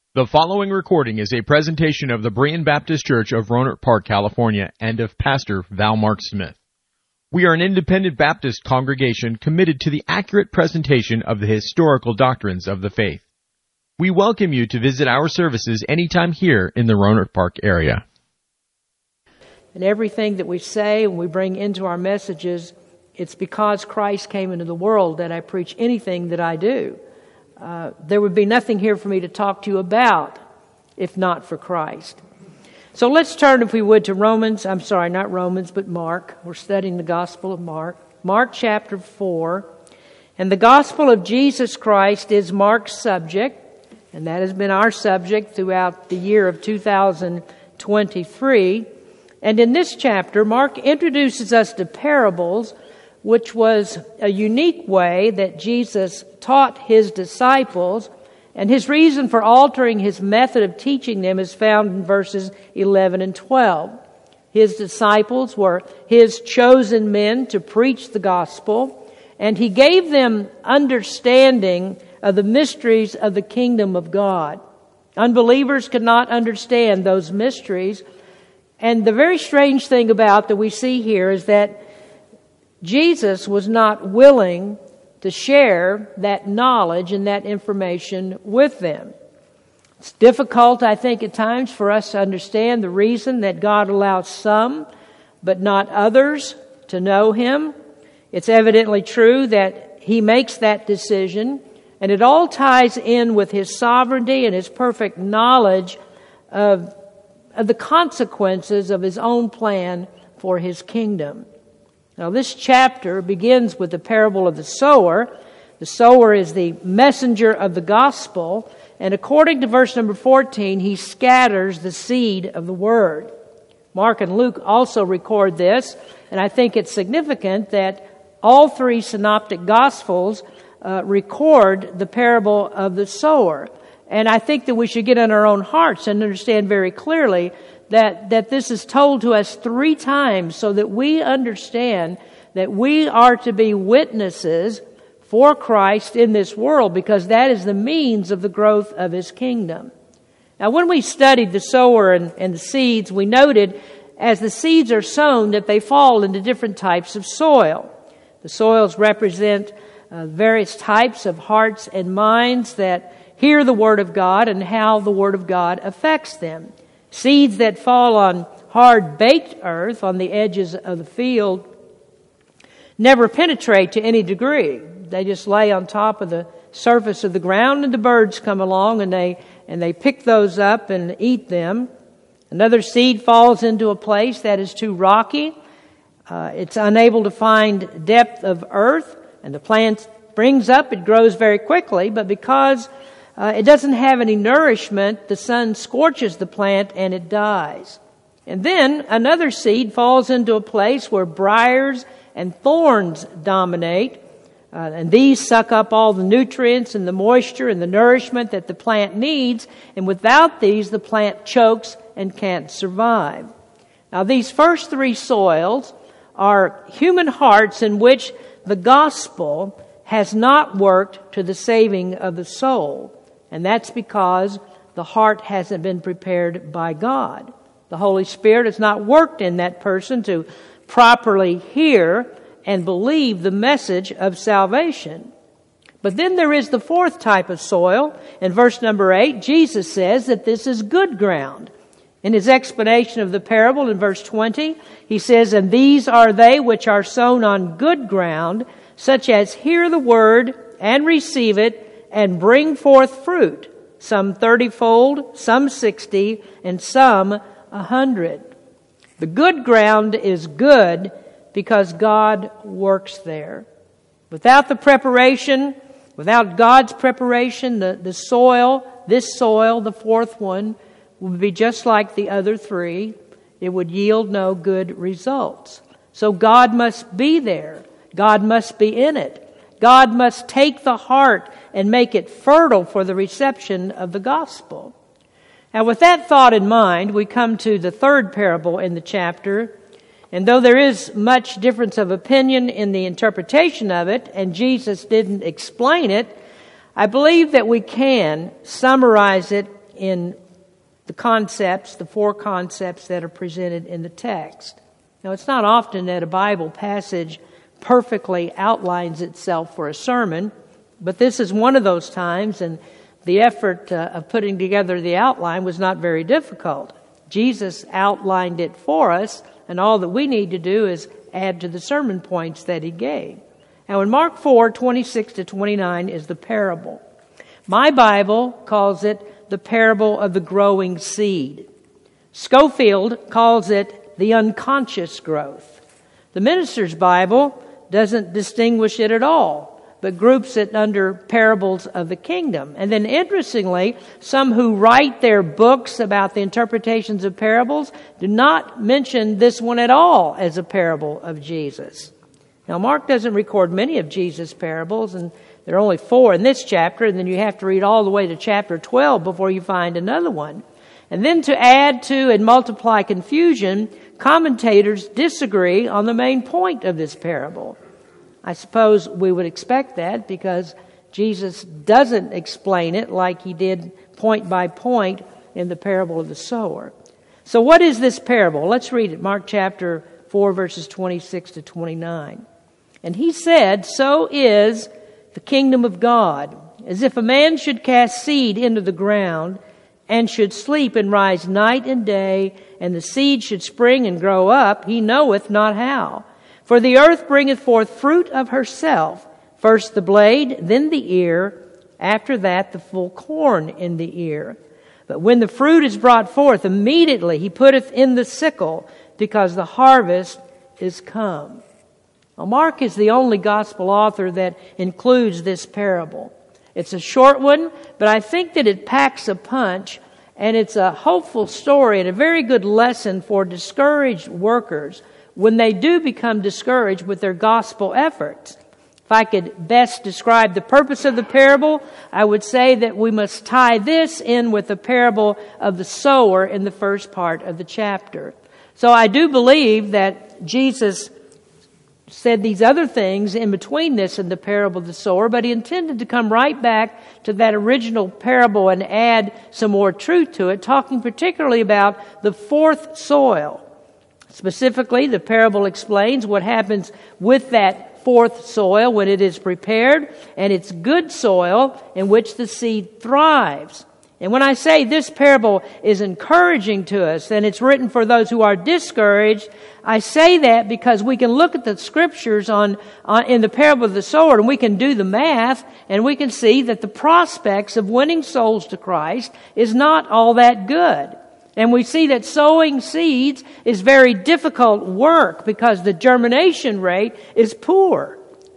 The following recording is a presentation of the Berean Baptist Church of Rohnert Park, California, and of Pastor Val Mark Smith. We are an independent Baptist congregation committed to the accurate presentation of the historical doctrines of the faith. We welcome you to visit our services anytime here in the Rohnert Park area. And everything that we say and we bring into our messages, it's because Christ came into the world that I preach anything that I do. There would be nothing here for me to talk to you about if not for Christ. So let's turn, if we would, to Mark. We're studying the Gospel of Mark. Mark chapter 4. And the Gospel of Jesus Christ is Mark's subject, and that has been our subject throughout the year of 2023. And in this chapter, Mark introduces us to parables, which was a unique way that Jesus taught his disciples, and his reason for altering his method of teaching them is found in verses 11 and 12. His disciples were his chosen men to preach the gospel, and he gave them understanding of the mysteries of the kingdom of God. Unbelievers could not understand those mysteries, and the very strange thing about that we see here is that Jesus was not willing to share that knowledge and that information with them. It's difficult, I think, at times for us to understand the reason that God allows some, but not others, to know Him. It's evidently true that He makes that decision, and it all ties in with His sovereignty and His perfect knowledge of the consequences of His own plan for His kingdom. Now, this chapter begins with the parable of the sower. The sower is the messenger of the gospel, and according to verse number 14, he scatters the seed of the word. Mark and Luke also record this, and I think it's significant that all three synoptic gospels record the parable of the sower. And I think that we should get in our own hearts and understand very clearly that this is told to us 3 times so that we understand that we are to be witnesses for Christ in this world, because that is the means of the growth of His kingdom. Now, when we studied the sower and the seeds, we noted as the seeds are sown that they fall into different types of soil. The soils represent various types of hearts and minds that hear the Word of God and how the Word of God affects them. Seeds that fall on hard baked earth on the edges of the field never penetrate to any degree. They just lay on top of the surface of the ground, and the birds come along and they pick those up and eat them. Another seed falls into a place that is too rocky. It's unable to find depth of earth, and the plant springs up. It grows very quickly, but because it doesn't have any nourishment, the sun scorches the plant and it dies. And then another seed falls into a place where briars and thorns dominate, and these suck up all the nutrients and the moisture and the nourishment that the plant needs, and without these the plant chokes and can't survive. Now, these first 3 soils are human hearts in which the gospel has not worked to the saving of the soul. And that's because the heart hasn't been prepared by God. The Holy Spirit has not worked in that person to properly hear and believe the message of salvation. But then there is the 4th type of soil. In verse number 8, Jesus says that this is good ground. In His explanation of the parable in verse 20, He says, "And these are they which are sown on good ground, such as hear the word and receive it, and bring forth fruit, some 30-fold, some 60, and some 100. The good ground is good because God works there. Without the preparation, without God's preparation, the soil, this soil, the 4th one, would be just like the other 3. It would yield no good results. So God must be there. God must be in it. God must take the heart and make it fertile for the reception of the gospel. Now, with that thought in mind, we come to the 3rd parable in the chapter. And though there is much difference of opinion in the interpretation of it, and Jesus didn't explain it, I believe that we can summarize it in the concepts, the 4 concepts that are presented in the text. Now, it's not often that a Bible passage perfectly outlines itself for a sermon, but this is one of those times, and the effort of putting together the outline was not very difficult. Jesus outlined it for us, and all that we need to do is add to the sermon points that he gave. Now, in Mark 4:26-29 is the parable. My Bible calls it the parable of the growing seed. Schofield calls it the unconscious growth. The Minister's Bible doesn't distinguish it at all, but groups it under parables of the kingdom. And then interestingly, some who write their books about the interpretations of parables do not mention this one at all as a parable of Jesus. Now, Mark doesn't record many of Jesus' parables, and there are only 4 in this chapter, and then you have to read all the way to chapter 12 before you find another one. And then to add to and multiply confusion, commentators disagree on the main point of this parable. I suppose we would expect that because Jesus doesn't explain it like he did point by point in the parable of the sower. So what is this parable? Let's read it. Mark chapter 4, verses 26-29. And he said, "So is the kingdom of God, as if a man should cast seed into the ground, and should sleep and rise night and day, and the seed should spring and grow up, he knoweth not how. For the earth bringeth forth fruit of herself, first the blade, then the ear, after that the full corn in the ear. But when the fruit is brought forth, immediately he putteth in the sickle, because the harvest is come." Well, Mark is the only gospel author that includes this parable. It's a short one, but I think that it packs a punch, and it's a hopeful story and a very good lesson for discouraged workers when they do become discouraged with their gospel efforts. If I could best describe the purpose of the parable, I would say that we must tie this in with the parable of the sower in the first part of the chapter. So I do believe that Jesus said these other things in between this and the parable of the sower, but he intended to come right back to that original parable and add some more truth to it, talking particularly about the 4th soil. Specifically, the parable explains what happens with that 4th soil when it is prepared, and it's good soil in which the seed thrives. And when I say this parable is encouraging to us, and it's written for those who are discouraged, I say that because we can look at the scriptures in the parable of the sower, and we can do the math, and we can see that the prospects of winning souls to Christ is not all that good. And we see that sowing seeds is very difficult work because the germination rate is poor.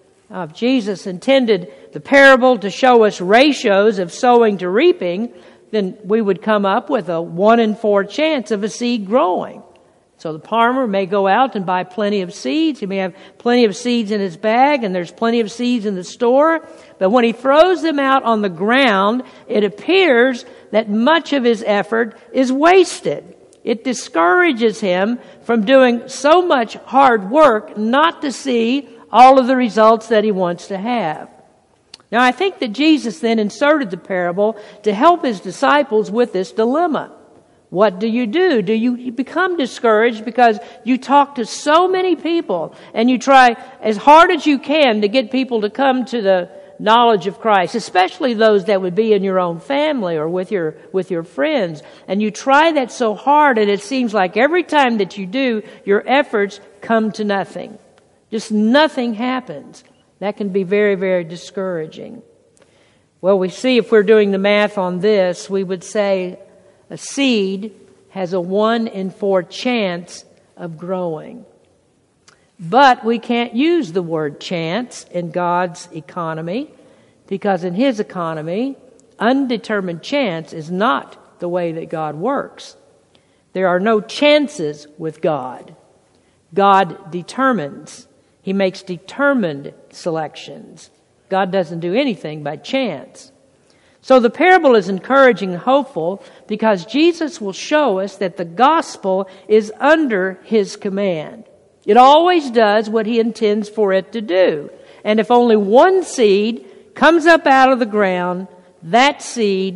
If Jesus intended the parable to show us ratios of sowing to reaping, then we would come up with a 1 in 4 chance of a seed growing. So the farmer may go out and buy plenty of seeds. He may have plenty of seeds in his bag, and there's plenty of seeds in the store. But when he throws them out on the ground, it appears that much of his effort is wasted. It discourages him from doing so much hard work not to see all of the results that he wants to have. Now, I think that Jesus then inserted the parable to help his disciples with this dilemma. What do? Do you become discouraged because you talk to so many people and you try as hard as you can to get people to come to the knowledge of Christ, especially those that would be in your own family or with your friends, and you try that so hard, and it seems like every time that you do, your efforts come to nothing. Just nothing happens. That can be very, very discouraging. Well, we see if we're doing the math on this, we would say a seed has a 1 in 4 chance of growing. But we can't use the word chance in God's economy, because in His economy, undetermined chance is not the way that God works. There are no chances with God. God determines. He makes determined selections. God doesn't do anything by chance. So the parable is encouraging and hopeful because Jesus will show us that the gospel is under His command. It always does what He intends for it to do. And if only one seed comes up out of the ground, that seed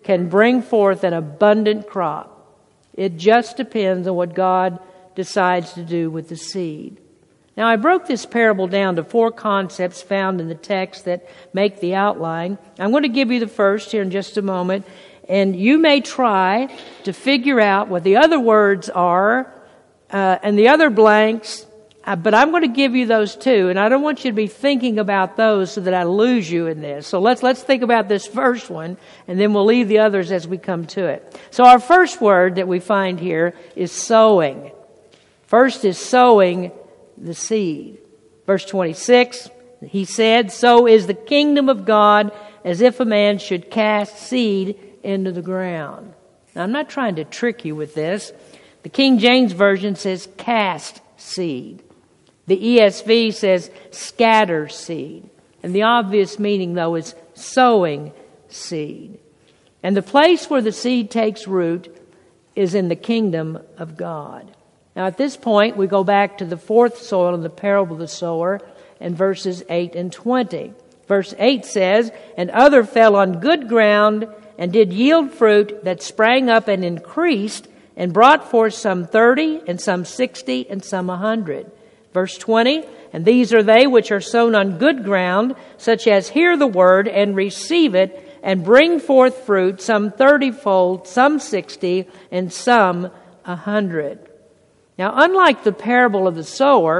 can bring forth an abundant crop. It just depends on what God decides to do with the seed. Now, I broke this parable down to 4 concepts found in the text that make the outline. I'm going to give you the first here in just a moment, and you may try to figure out what the other words are and the other blanks, but I'm going to give you those too, and I don't want you to be thinking about those so that I lose you in this. So let's think about this first one, and then we'll leave the others as we come to it. So our first word that we find here is sowing. First is sowing the seed. Verse 26, he said, "So is the kingdom of God as if a man should cast seed into the ground." Now, I'm not trying to trick you with this. The King James Version says cast seed. The ESV says scatter seed. And the obvious meaning, though, is sowing seed. And the place where the seed takes root is in the kingdom of God. Now, at this point, we go back to the 4th soil in the parable of the sower in verses 8 and 20. Verse 8 says, "And other fell on good ground and did yield fruit that sprang up and increased and brought forth some 30 and some 60 and some 100. Verse 20, "And these are they which are sown on good ground, such as hear the word and receive it and bring forth fruit, some 30-fold, some 60, and some 100. Now, unlike the parable of the sower,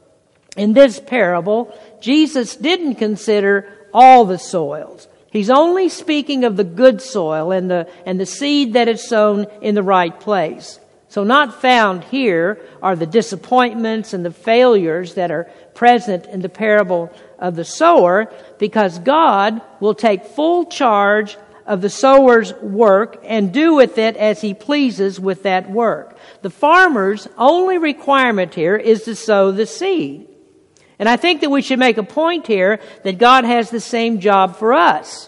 in this parable, Jesus didn't consider all the soils. He's only speaking of the good soil and the seed that is sown in the right place. So not found here are the disappointments and the failures that are present in the parable of the sower, because God will take full charge of the sower's work and do with it as He pleases with that work. The farmer's only requirement here is to sow the seed. And I think that we should make a point here that God has the same job for us.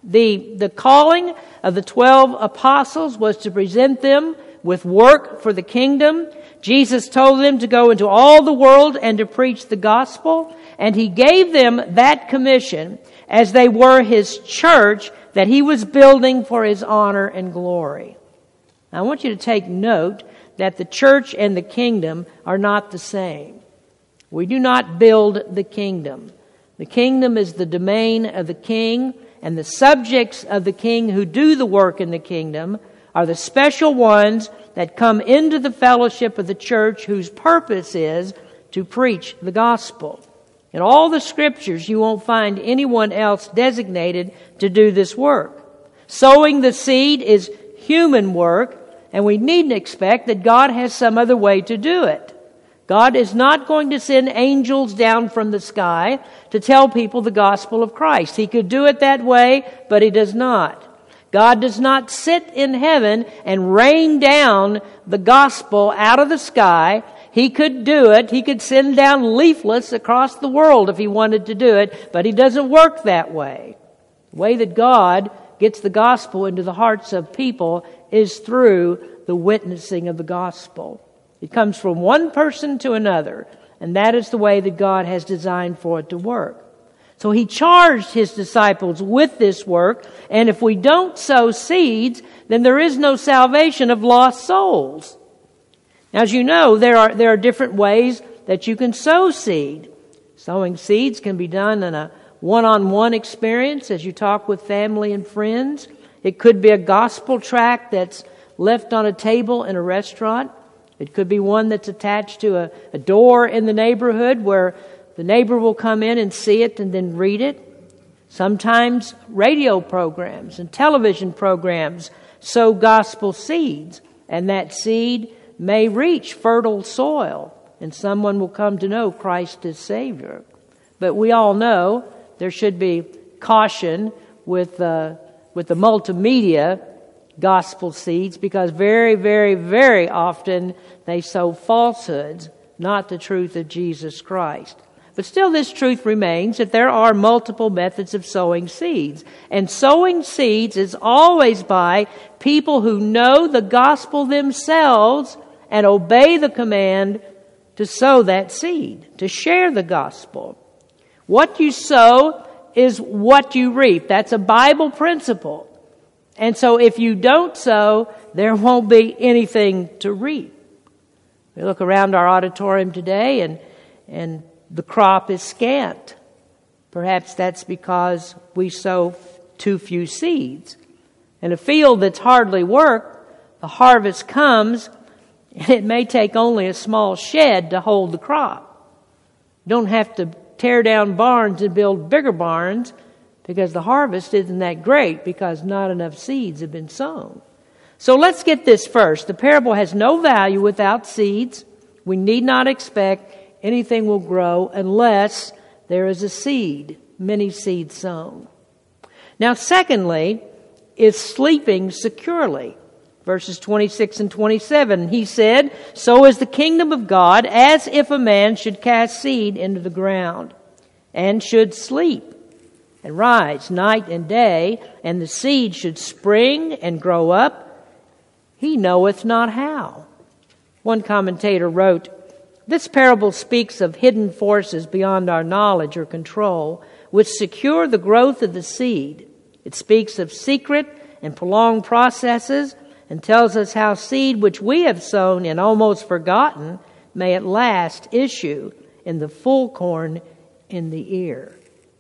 The calling of the 12 apostles was to present them with work for the kingdom. Jesus told them to go into all the world and to preach the gospel, and He gave them that commission as they were His church that He was building for His honor and glory. Now, I want you to take note that the church and the kingdom are not the same. We do not build the kingdom. The kingdom is the domain of the king, and the subjects of the king who do the work in the kingdom are the special ones that come into the fellowship of the church, whose purpose is to preach the gospel. In all the scriptures, you won't find anyone else designated to do this work. Sowing the seed is human work, and we needn't expect that God has some other way to do it. God is not going to send angels down from the sky to tell people the gospel of Christ. He could do it that way, but He does not. God does not sit in heaven and rain down the gospel out of the sky. He could do it. He could send down leaflets across the world if He wanted to do it, but He doesn't work that way. The way that God gets the gospel into the hearts of people is through the witnessing of the gospel. It comes from one person to another, and that is the way that God has designed for it to work. So He charged His disciples with this work, and if we don't sow seeds, then there is no salvation of lost souls. Now, as you know, there are different ways that you can sow seed. Sowing seeds can be done in a one-on-one experience as you talk with family and friends. It could be a gospel tract that's left on a table in a restaurant. It could be one that's attached to a door in the neighborhood where the neighbor will come in and see it and then read it. Sometimes radio programs and television programs sow gospel seeds, and that seed may reach fertile soil, and someone will come to know Christ as Savior. But we all know there should be caution with the multimedia gospel seeds, because very, very, very often they sow falsehoods, not the truth of Jesus Christ. But still, this truth remains that there are multiple methods of sowing seeds. And sowing seeds is always by people who know the gospel themselves and obey the command to sow that seed, to share the gospel. What you sow is what you reap. That's a Bible principle. And so if you don't sow, there won't be anything to reap. We look around our auditorium today and the crop is scant. Perhaps that's because we sow too few seeds. In a field that's hardly worked, the harvest comes, and it may take only a small shed to hold the crop. You don't have to tear down barns and build bigger barns because the harvest isn't that great because not enough seeds have been sown. So let's get this first. The parable has no value without seeds. We need not expect anything will grow unless there is a seed, many seeds sown. Now, secondly, is sleeping securely. Verses 26 and 27, he said, "So is the kingdom of God, as if a man should cast seed into the ground, and should sleep, and rise night and day, and the seed should spring and grow up. He knoweth not how." One commentator wrote, "This parable speaks of hidden forces beyond our knowledge or control, which secure the growth of the seed. It speaks of secret and prolonged processes, and tells us how seed which we have sown and almost forgotten may at last issue in the full corn in the ear."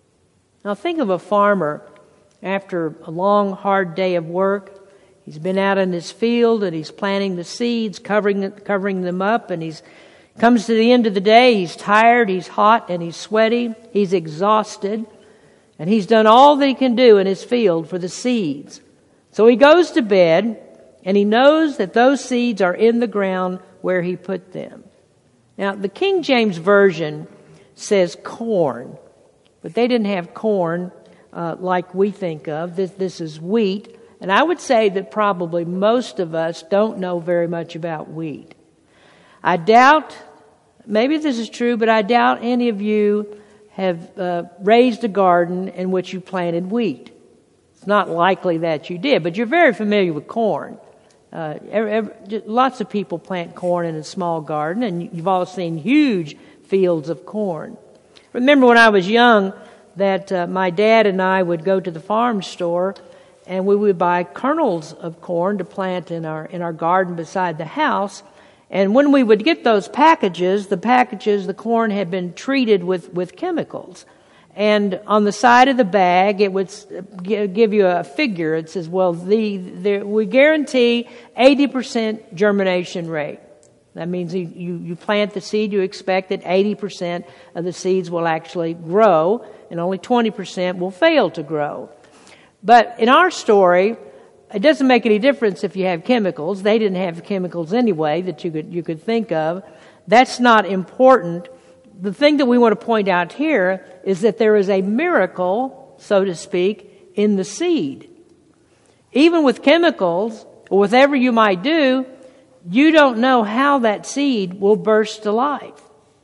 Now think of a farmer after a long, hard day of work. He's been out in his field and he's planting the seeds, covering them up, and he's comes to the end of the day. He's tired, he's hot, and he's sweaty. He's exhausted, and he's done all that he can do in his field for the seeds. So he goes to bed, and he knows that those seeds are in the ground where he put them. Now, the King James Version says corn, but they didn't have corn like we think of. This is wheat. And I would say that probably most of us don't know very much about wheat. I doubt, maybe this is true, but I doubt any of you have raised a garden in which you planted wheat. It's not likely that you did, but you're very familiar with corn. Lots of people plant corn in a small garden, and you've all seen huge fields of corn. Remember when I was young that my dad and I would go to the farm store, and we would buy kernels of corn to plant in our garden beside the house. And when we would get those packages, the corn had been treated with chemicals. And on the side of the bag, it would give you a figure. It says, well, we guarantee 80% germination rate. That means you plant the seed, you expect that 80% of the seeds will actually grow, and only 20% will fail to grow. But in our story, it doesn't make any difference if you have chemicals. They didn't have chemicals anyway that you could think of. That's not important. The thing that we want to point out here is that there is a miracle, so to speak, in the seed. Even with chemicals, or whatever you might do, you don't know how that seed will burst to life.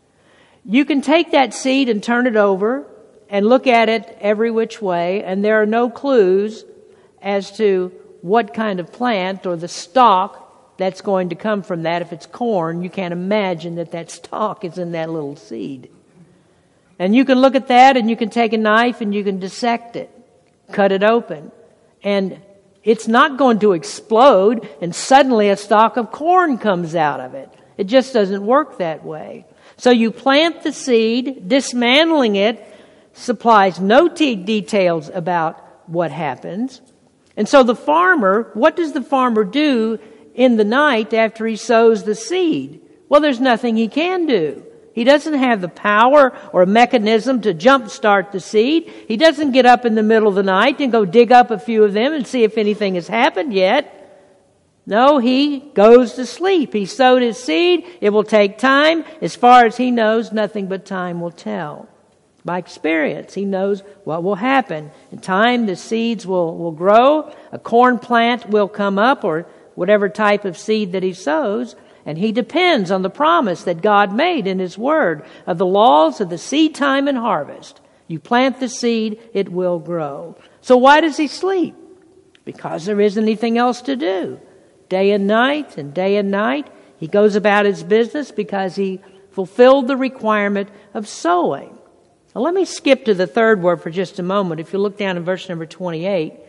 You can take that seed and turn it over and look at it every which way, and there are no clues as to what kind of plant or the stalk that's going to come from that. If it's corn, you can't imagine that stalk is in that little seed. And you can look at that and you can take a knife and you can dissect it, cut it open. And it's not going to explode and suddenly a stalk of corn comes out of it. It just doesn't work that way. So you plant the seed, dismantling it supplies no details about what happens. And so the farmer, what does the farmer do in the night after he sows the seed? Well, there's nothing he can do. He doesn't have the power or a mechanism to jumpstart the seed. He doesn't get up in the middle of the night and go dig up a few of them and see if anything has happened yet. No, he goes to sleep. He sowed his seed. It will take time. As far as he knows, nothing but time will tell. By experience, he knows what will happen. In time, the seeds will grow. A corn plant will come up, or whatever type of seed that he sows. And he depends on the promise that God made in His Word of the laws of the seed time and harvest. You plant the seed, it will grow. So why does he sleep? Because there isn't anything else to do. Day and night and day and night, he goes about his business because he fulfilled the requirement of sowing. Now let me skip to the third word for just a moment. If you look down in verse number 28,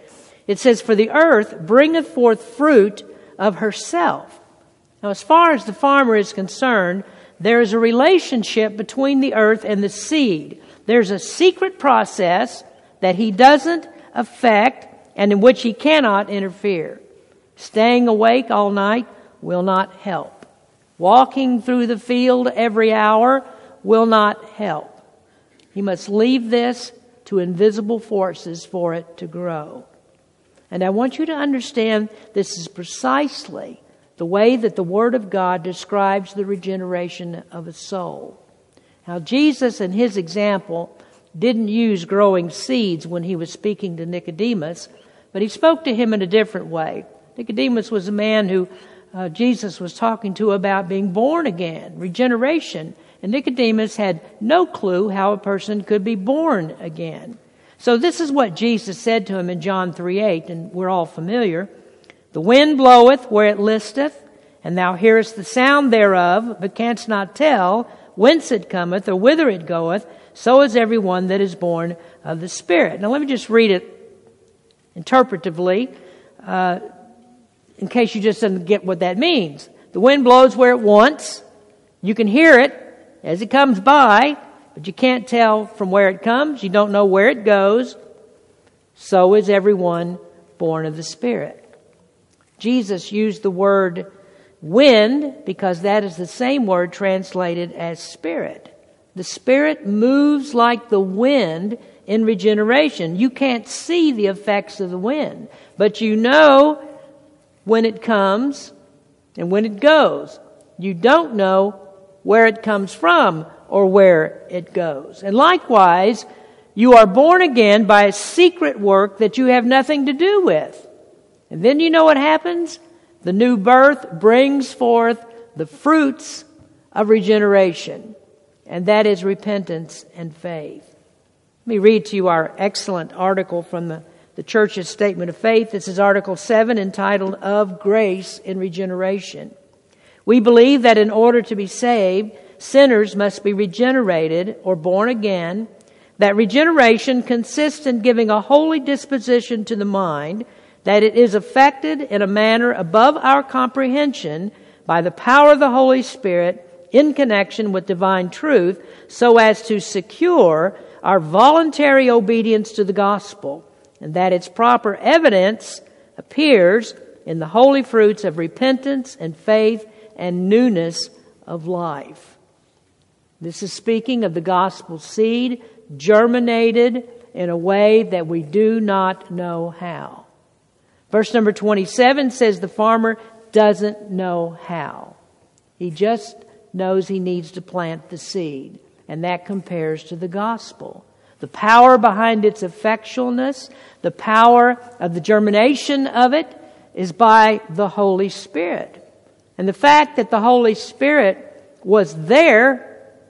It says, "For the earth bringeth forth fruit of herself." Now, as far as the farmer is concerned, there is a relationship between the earth and the seed. There's a secret process that he doesn't affect and in which he cannot interfere. Staying awake all night will not help. Walking through the field every hour will not help. He must leave this to invisible forces for it to grow. And I want you to understand this is precisely the way that the Word of God describes the regeneration of a soul. Now, Jesus, in his example, didn't use growing seeds when he was speaking to Nicodemus, but he spoke to him in a different way. Nicodemus was a man who Jesus was talking to about being born again, regeneration. And Nicodemus had no clue how a person could be born again. So this is what Jesus said to him in John 3:8, and we're all familiar. "The wind bloweth where it listeth, and thou hearest the sound thereof, but canst not tell whence it cometh or whither it goeth. So is every one that is born of the Spirit." Now let me just read it interpretively, in case you just didn't get what that means. The wind blows where it wants. You can hear it as it comes by, but you can't tell from where it comes. You don't know where it goes. So is everyone born of the Spirit. Jesus used the word wind because that is the same word translated as spirit. The Spirit moves like the wind in regeneration. You can't see the effects of the wind, but you know when it comes and when it goes. You don't know where it comes from or where it goes. And likewise, you are born again by a secret work that you have nothing to do with. And then you know what happens? The new birth brings forth the fruits of regeneration, and that is repentance and faith. Let me read to you our excellent article from the Church's Statement of Faith. This is Article 7, entitled "Of Grace in Regeneration." "We believe that in order to be saved, sinners must be regenerated or born again, that regeneration consists in giving a holy disposition to the mind, that it is effected in a manner above our comprehension by the power of the Holy Spirit in connection with divine truth, so as to secure our voluntary obedience to the gospel, and that its proper evidence appears in the holy fruits of repentance and faith and newness of life." This is speaking of the gospel seed germinated in a way that we do not know how. Verse number 27 says the farmer doesn't know how. He just knows he needs to plant the seed, and that compares to the gospel. The power behind its effectualness, the power of the germination of it, is by the Holy Spirit. And the fact that the Holy Spirit was there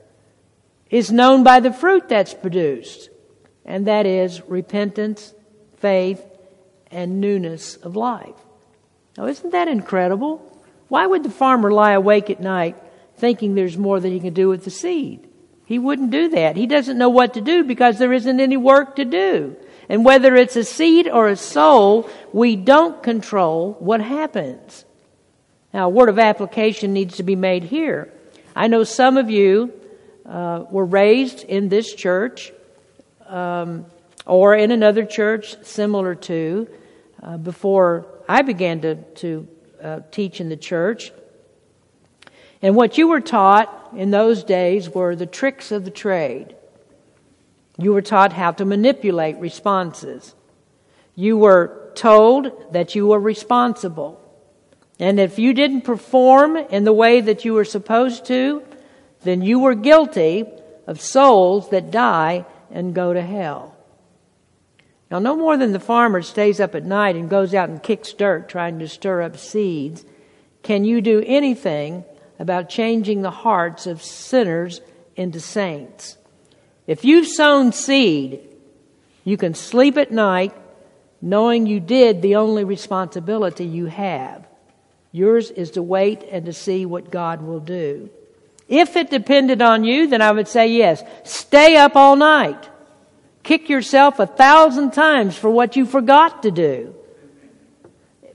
is known by the fruit that's produced, and that is repentance, faith, and newness of life. Now, isn't that incredible? Why would the farmer lie awake at night thinking there's more that he can do with the seed? He wouldn't do that. He doesn't know what to do because there isn't any work to do. And whether it's a seed or a soul, we don't control what happens. Now, a word of application needs to be made here. I know some of you were raised in this church or in another church similar to before I began to teach in the church. And what you were taught in those days were the tricks of the trade. You were taught how to manipulate responses. You were told that you were responsible. And if you didn't perform in the way that you were supposed to, then you were guilty of souls that die and go to hell. Now, no more than the farmer stays up at night and goes out and kicks dirt trying to stir up seeds, can you do anything about changing the hearts of sinners into saints. If you've sown seed, you can sleep at night knowing you did the only responsibility you have. Yours is to wait and to see what God will do. If it depended on you, then I would say yes. Stay up all night. Kick yourself 1,000 times for what you forgot to do.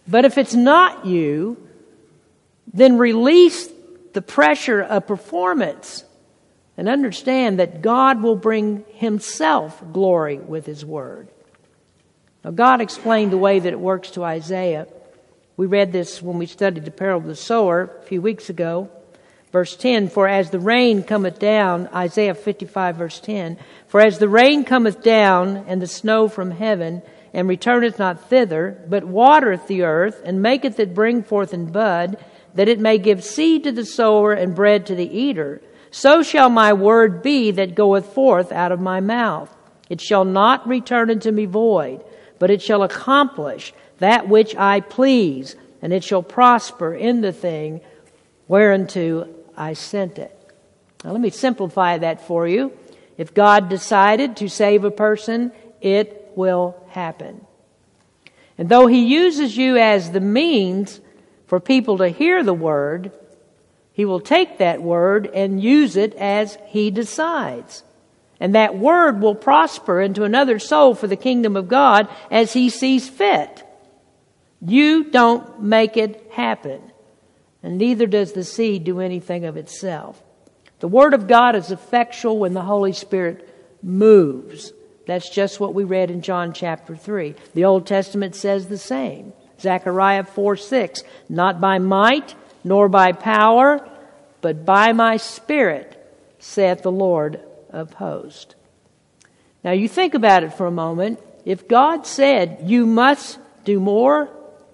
But if it's not you, then release the pressure of performance and understand that God will bring Himself glory with His Word. Now, God explained the way that it works to Isaiah. We read this when we studied the parable of the sower a few weeks ago. Verse 10, for as the rain cometh down, Isaiah 55 verse 10, for as the rain cometh down and the snow from heaven, and returneth not thither, but watereth the earth, and maketh it bring forth in bud, that it may give seed to the sower and bread to the eater, so shall my word be that goeth forth out of my mouth. It shall not return unto me void, but it shall accomplish that which I please, and it shall prosper in the thing whereunto I sent it. Now let me simplify that for you. If God decided to save a person, it will happen. And though He uses you as the means for people to hear the Word, He will take that Word and use it as He decides. And that Word will prosper into another soul for the kingdom of God as He sees fit. You don't make it happen. And neither does the seed do anything of itself. The Word of God is effectual when the Holy Spirit moves. That's just what we read in John chapter 3. The Old Testament says the same. Zechariah 4:6, not by might nor by power, but by my Spirit, saith the Lord of hosts. Now you think about it for a moment. If God said, you must do more,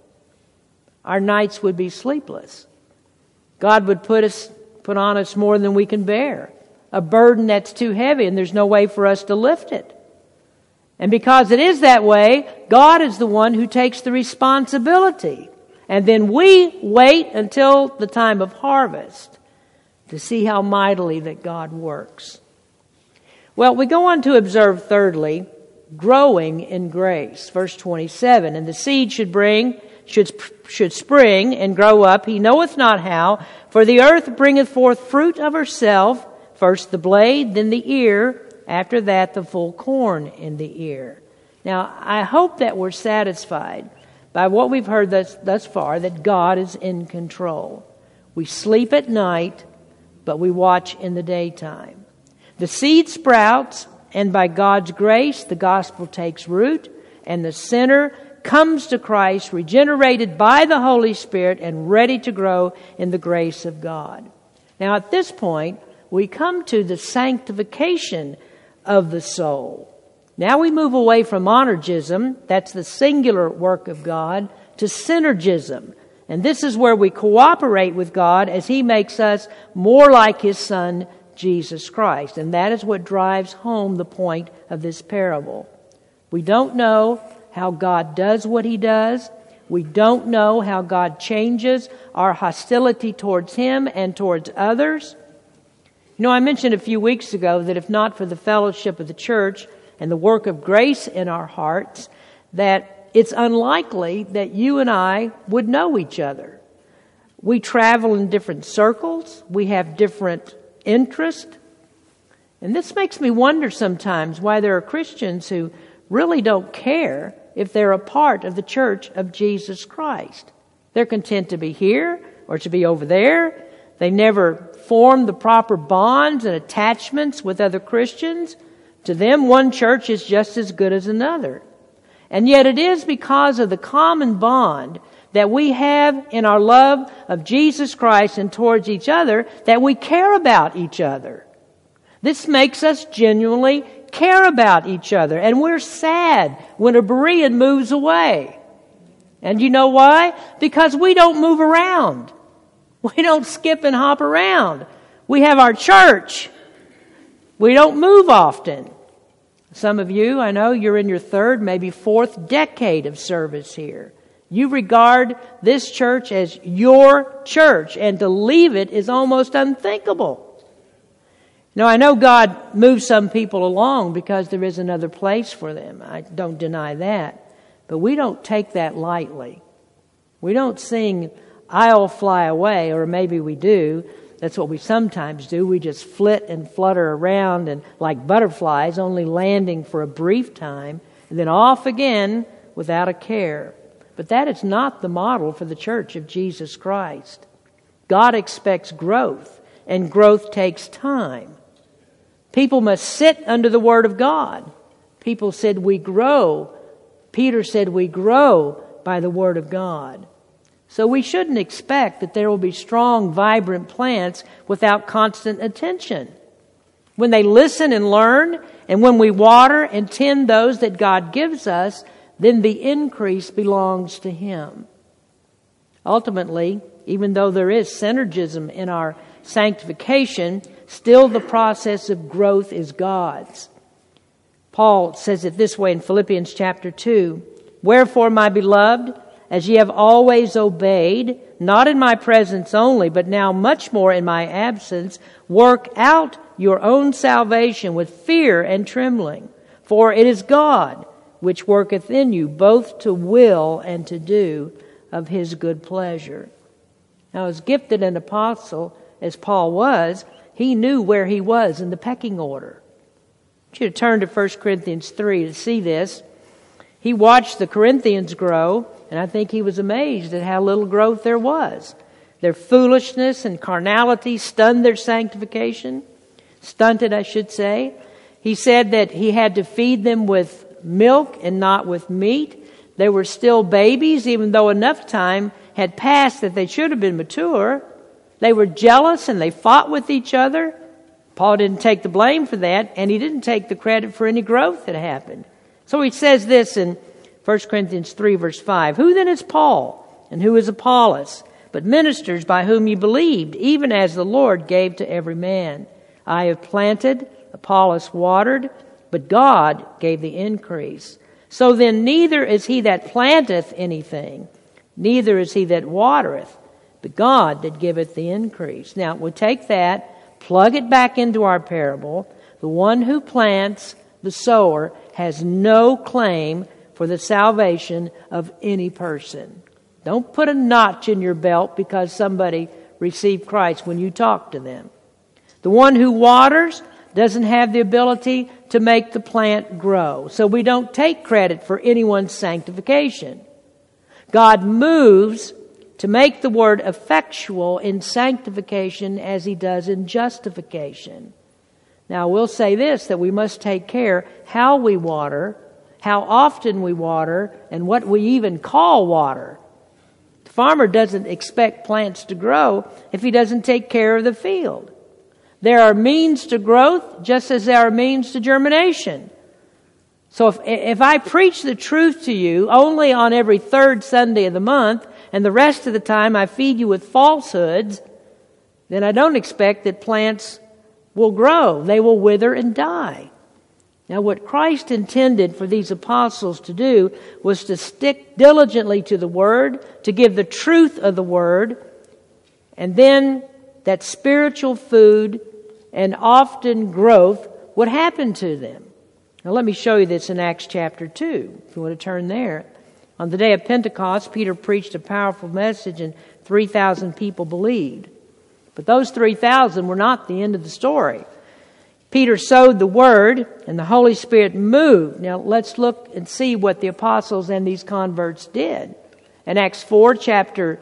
our nights would be sleepless. God would put on us more than we can bear. A burden that's too heavy and there's no way for us to lift it. And because it is that way, God is the one who takes the responsibility. And then we wait until the time of harvest to see how mightily that God works. Well, we go on to observe thirdly, growing in grace. Verse 27, and the seed should spring and grow up, he knoweth not how, for the earth bringeth forth fruit of herself, first the blade, then the ear, after that the full corn in the ear. Now, I hope that we're satisfied by what we've heard thus far, that God is in control. We sleep at night, but we watch in the daytime. The seed sprouts, and by God's grace, the gospel takes root, and the sinner comes to Christ, regenerated by the Holy Spirit and ready to grow in the grace of God. Now, at this point, we come to the sanctification of the soul. Now we move away from monergism, that's the singular work of God, to synergism. And this is where we cooperate with God as He makes us more like His Son, Jesus Christ. And that is what drives home the point of this parable. We don't know how God does what He does. We don't know how God changes our hostility towards Him and towards others. You know, I mentioned a few weeks ago that if not for the fellowship of the church and the work of grace in our hearts, that it's unlikely that you and I would know each other. We travel in different circles. We have different interests. And this makes me wonder sometimes why there are Christians who really don't care if they're a part of the church of Jesus Christ. They're content to be here or to be over there. They never form the proper bonds and attachments with other Christians. To them, one church is just as good as another. And yet it is because of the common bond that we have in our love of Jesus Christ and towards each other that we care about each other. This makes us genuinely care about each other. And we're sad when a Berean moves away. And you know why? Because we don't move around. We don't skip and hop around. We have our church. We don't move often. Some of you, I know you're in your third, maybe fourth decade of service here. You regard this church as your church, and to leave it is almost unthinkable. Now, I know God moves some people along because there is another place for them. I don't deny that. But we don't take that lightly. We don't sing, "I'll fly away," or maybe we do. That's what we sometimes do. We just flit and flutter around and like butterflies, only landing for a brief time, and then off again without a care. But that is not the model for the church of Jesus Christ. God expects growth, and growth takes time. People must sit under the Word of God. People said we grow. Peter said we grow by the Word of God. So we shouldn't expect that there will be strong, vibrant plants without constant attention. When they listen and learn, and when we water and tend those that God gives us, then the increase belongs to Him. Ultimately, even though there is synergism in our sanctification, still the process of growth is God's. Paul says it this way in Philippians chapter 2, "Wherefore, my beloved, as ye have always obeyed, not in my presence only, but now much more in my absence, work out your own salvation with fear and trembling. For it is God which worketh in you both to will and to do of His good pleasure." Now, as gifted an apostle as Paul was, he knew where he was in the pecking order. I want you to turn to 1 Corinthians 3 to see this. He watched the Corinthians grow, and I think he was amazed at how little growth there was. Their foolishness and carnality stunned their sanctification. Stunted, I should say. He said that he had to feed them with milk and not with meat. They were still babies, even though enough time had passed that they should have been mature. They were jealous and they fought with each other. Paul didn't take the blame for that, and he didn't take the credit for any growth that happened. So he says this in 1 Corinthians 3 verse 5, "Who then is Paul, and who is Apollos, but ministers by whom ye believed, even as the Lord gave to every man? I have planted, Apollos watered, but God gave the increase. So then neither is he that planteth anything, neither is he that watereth, but God that giveth the increase." Now, we take that, plug it back into our parable. The one who plants, the sower, has no claim for the salvation of any person. Don't put a notch in your belt because somebody received Christ when you talk to them. The one who waters doesn't have the ability to make the plant grow. So we don't take credit for anyone's sanctification. God moves to make the word effectual in sanctification as He does in justification. Now, we'll say this, that we must take care how we water, how often we water, and what we even call water. The farmer doesn't expect plants to grow if he doesn't take care of the field. There are means to growth just as there are means to germination. So if I preach the truth to you only on every third Sunday of the month, and the rest of the time I feed you with falsehoods, then I don't expect that plants will grow. They will wither and die. Now, what Christ intended for these apostles to do was to stick diligently to the Word, to give the truth of the Word, and then that spiritual food and often growth would happen to them. Now, let me show you this in Acts chapter 2, if you want to turn there. On the day of Pentecost, Peter preached a powerful message and 3,000 people believed. But those 3,000 were not the end of the story. Peter sowed the word and the Holy Spirit moved. Now let's look and see what the apostles and these converts did. In Acts 4, chapter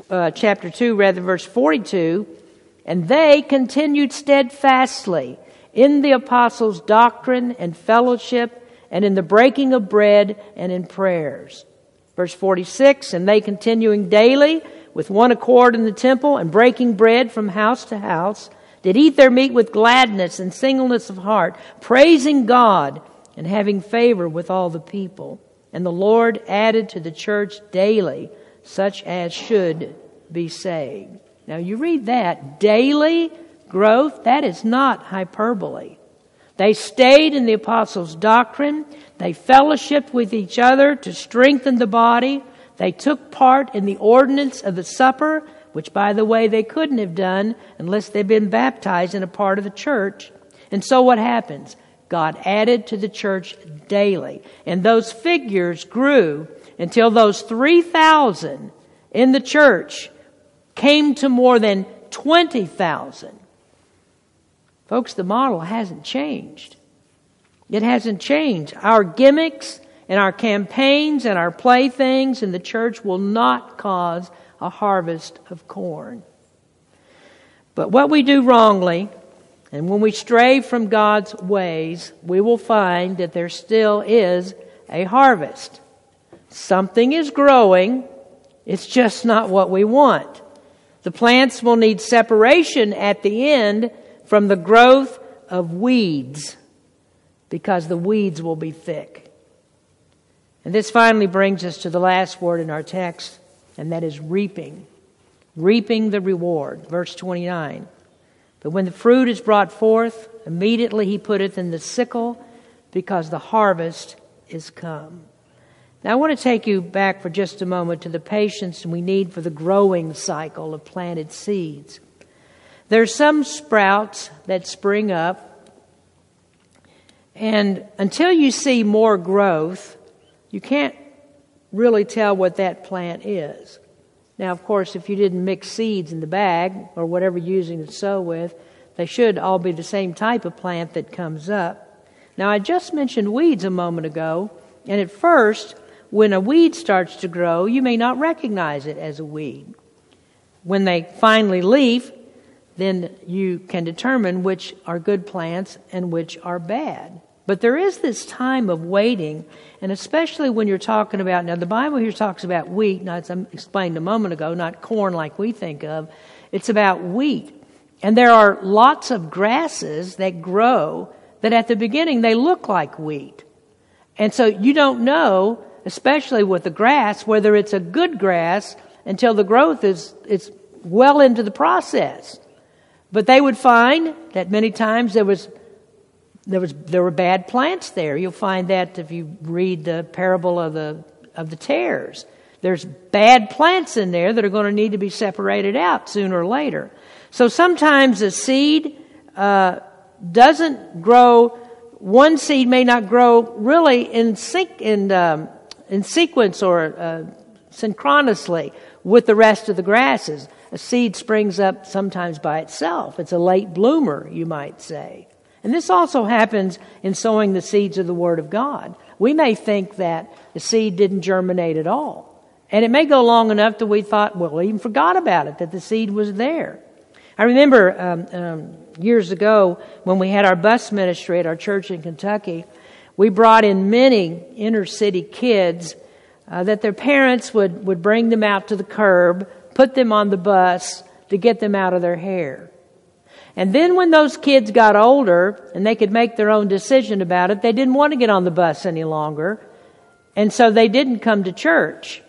2, verse 42, "And they continued steadfastly in the apostles' doctrine and fellowship, and in the breaking of bread and in prayers." Verse 46, "And they continuing daily with one accord in the temple and breaking bread from house to house, did eat their meat with gladness and singleness of heart, praising God and having favor with all the people. And the Lord added to the church daily such as should be saved." Now you read that, daily growth, that is not hyperbole. They stayed in the apostles' doctrine. They fellowshiped with each other to strengthen the body. They took part in the ordinance of the supper, which, by the way, they couldn't have done unless they'd been baptized in a part of the church. And so what happens? God added to the church daily. And those figures grew until those 3,000 in the church came to more than 20,000. Folks, the model hasn't changed. It hasn't changed. Our gimmicks and our campaigns and our playthings in the church will not cause a harvest of corn. But what we do wrongly, and when we stray from God's ways, we will find that there still is a harvest. Something is growing, it's just not what we want. The plants will need separation at the end from the growth of weeds, because the weeds will be thick. And this finally brings us to the last word in our text, and that is reaping. Reaping the reward. Verse 29. But when the fruit is brought forth, immediately he putteth in the sickle, because the harvest is come. Now I want to take you back for just a moment to the patience we need for the growing cycle of planted seeds. There's some sprouts that spring up, and until you see more growth, you can't really tell what that plant is. Now, of course, if you didn't mix seeds in the bag or whatever you're using to sow with, they should all be the same type of plant that comes up. Now, I just mentioned weeds a moment ago, and at first, when a weed starts to grow, you may not recognize it as a weed. When they finally leaf, then you can determine which are good plants and which are bad. But there is this time of waiting, and especially when you're talking about, now the Bible here talks about wheat, now as I explained a moment ago, not corn like we think of, it's about wheat. And there are lots of grasses that grow that at the beginning they look like wheat. And so you don't know, especially with the grass, whether it's a good grass until the growth is well into the process. But they would find that many times there were bad plants there. You'll find that if you read the parable of the tares. There's bad plants in there that are going to need to be separated out sooner or later. So sometimes a seed doesn't grow. One seed may not grow really in sequence or synchronously with the rest of the grasses. A seed springs up sometimes by itself. It's a late bloomer, you might say. And this also happens in sowing the seeds of the Word of God. We may think that the seed didn't germinate at all. And it may go long enough that we thought, well, we even forgot about it, that the seed was there. I remember years ago when we had our bus ministry at our church in Kentucky, we brought in many inner city kids that their parents would bring them out to the curb, put them on the bus to get them out of their hair. And then when those kids got older and they could make their own decision about it, they didn't want to get on the bus any longer. And so they didn't come to church.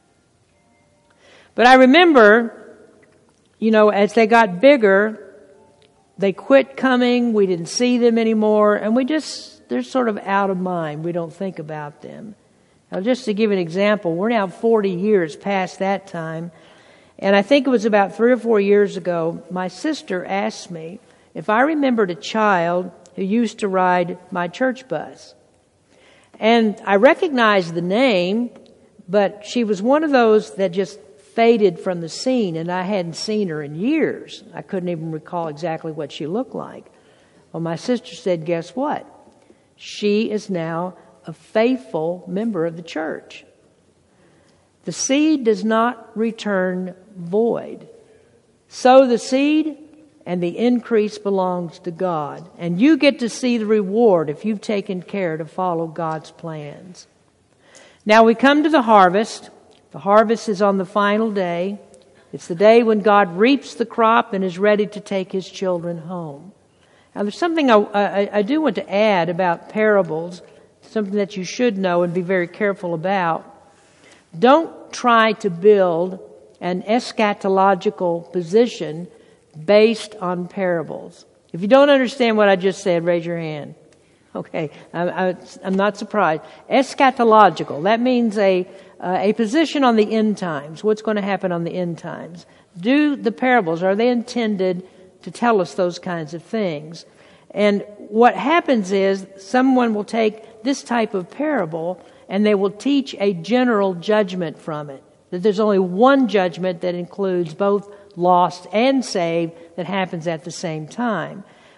But I remember, as they got bigger, they quit coming. We didn't see them anymore. And they're sort of out of mind. We don't think about them. Now, just to give an example, we're now 40 years past that time. And I think it was about 3 or 4 years ago, my sister asked me if I remembered a child who used to ride my church bus. And I recognized the name, but she was one of those that just faded from the scene, and I hadn't seen her in years. I couldn't even recall exactly what she looked like. Well, my sister said, guess what? She is now a faithful member of the church. The seed does not return void. Sow the seed, and the increase belongs to God. And you get to see the reward if you've taken care to follow God's plans. Now we come to the harvest. The harvest is on the final day. It's the day when God reaps the crop and is ready to take His children home. Now there's something I do want to add about parables, something that you should know and be very careful about. Don't try to build an eschatological position based on parables. If you don't understand what I just said, raise your hand. Okay, I'm not surprised. Eschatological, that means a position on the end times. What's going to happen on the end times? Do the parables, are they intended to tell us those kinds of things? And what happens is someone will take this type of parable and they will teach a general judgment from it. That there's only one judgment that includes both lost and saved that happens at the same time.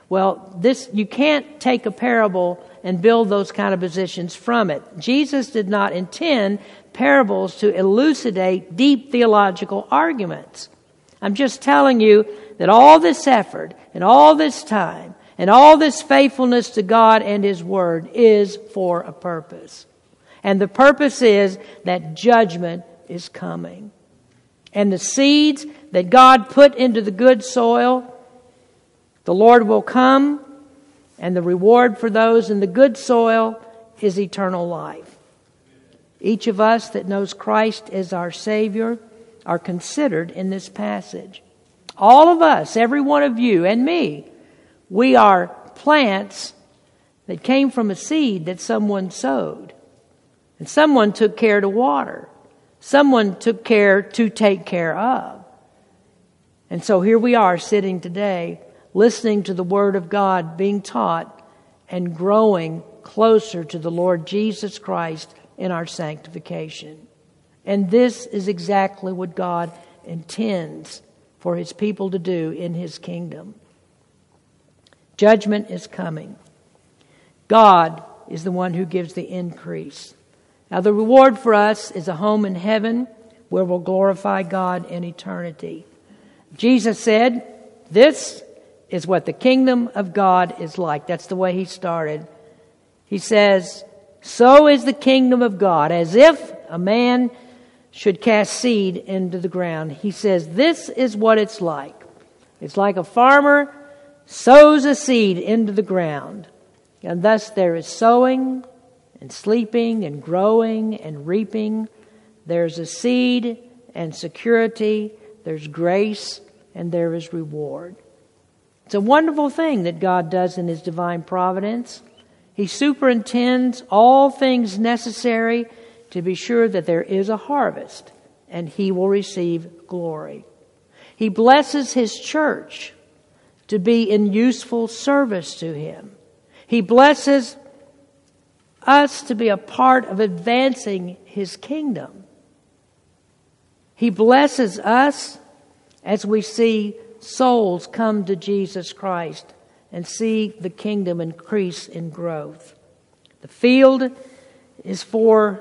Well, you can't take a parable and build those kind of positions from it. Jesus did not intend parables to elucidate deep theological arguments. I'm just telling you that all this effort and all this time and all this faithfulness to God and His Word is for a purpose. And the purpose is that judgment is coming. And the seeds that God put into the good soil, the Lord will come, and the reward for those in the good soil is eternal life. Each of us that knows Christ as our Savior are considered in this passage. All of us, every one of you and me, we are plants that came from a seed that someone sowed. And someone took care to water. Someone took care to take care of. And so here we are sitting today, listening to the Word of God being taught and growing closer to the Lord Jesus Christ in our sanctification. And this is exactly what God intends for His people to do in His kingdom. Judgment is coming. God is the one who gives the increase. Now the reward for us is a home in heaven where we'll glorify God in eternity. Jesus said, this is what the kingdom of God is like. That's the way He started. He says, so is the kingdom of God, as if a man should cast seed into the ground. He says, this is what it's like. It's like a farmer sows a seed into the ground. And thus there is sowing and sleeping and growing and reaping. There's a seed and security. There's grace and there is reward. It's a wonderful thing that God does in His divine providence. He superintends all things necessary to be sure that there is a harvest and He will receive glory. He blesses His church to be in useful service to Him. He blesses us to be a part of advancing His kingdom. He blesses us as we see souls come to Jesus Christ and see the kingdom increase in growth. The field is for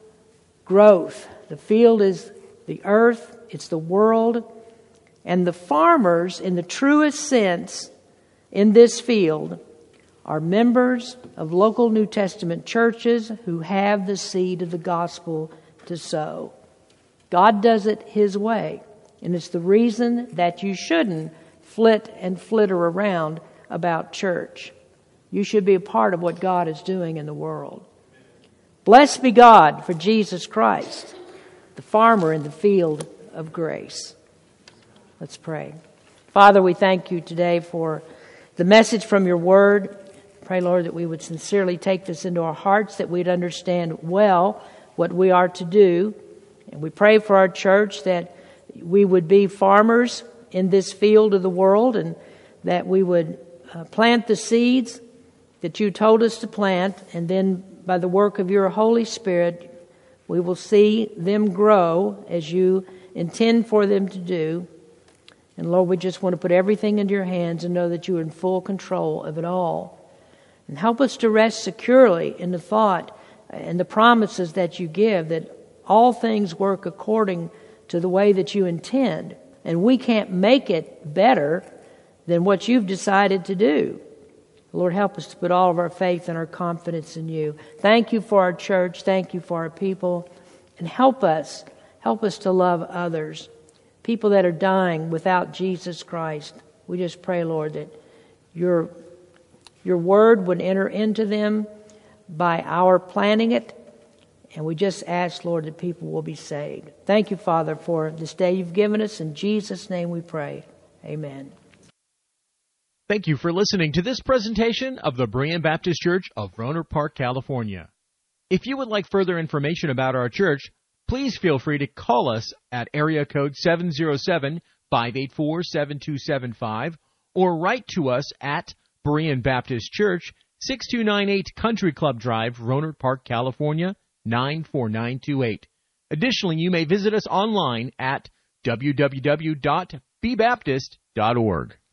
growth. The field is the earth, it's the world, and the farmers, in the truest sense, in this field, are members of local New Testament churches who have the seed of the gospel to sow. God does it His way, and it's the reason that you shouldn't flit and flitter around about church. You should be a part of what God is doing in the world. Blessed be God for Jesus Christ, the farmer in the field of grace. Let's pray. Father, we thank You today for the message from Your Word. Pray, Lord, that we would sincerely take this into our hearts, that we'd understand well what we are to do. And we pray for our church that we would be farmers in this field of the world, and that we would plant the seeds that You told us to plant, and then by the work of Your Holy Spirit, we will see them grow as You intend for them to do. And Lord, we just want to put everything into Your hands and know that You are in full control of it all. And help us to rest securely in the thought and the promises that You give, that all things work according to the way that You intend. And we can't make it better than what You've decided to do. Lord, help us to put all of our faith and our confidence in You. Thank You for our church. Thank You for our people. And help us to love others. People that are dying without Jesus Christ. We just pray, Lord, that Your Word would enter into them by our planning it. And we just ask, Lord, that people will be saved. Thank You, Father, for this day You've given us. In Jesus' name we pray. Amen. Thank you for listening to this presentation of the Berean Baptist Church of Rohnert Park, California. If you would like further information about our church, please feel free to call us at area code 707-584-7275 or write to us at Berean Baptist Church, 6298 Country Club Drive, Rohnert Park, California, 94928. Additionally, you may visit us online at www.bbaptist.org.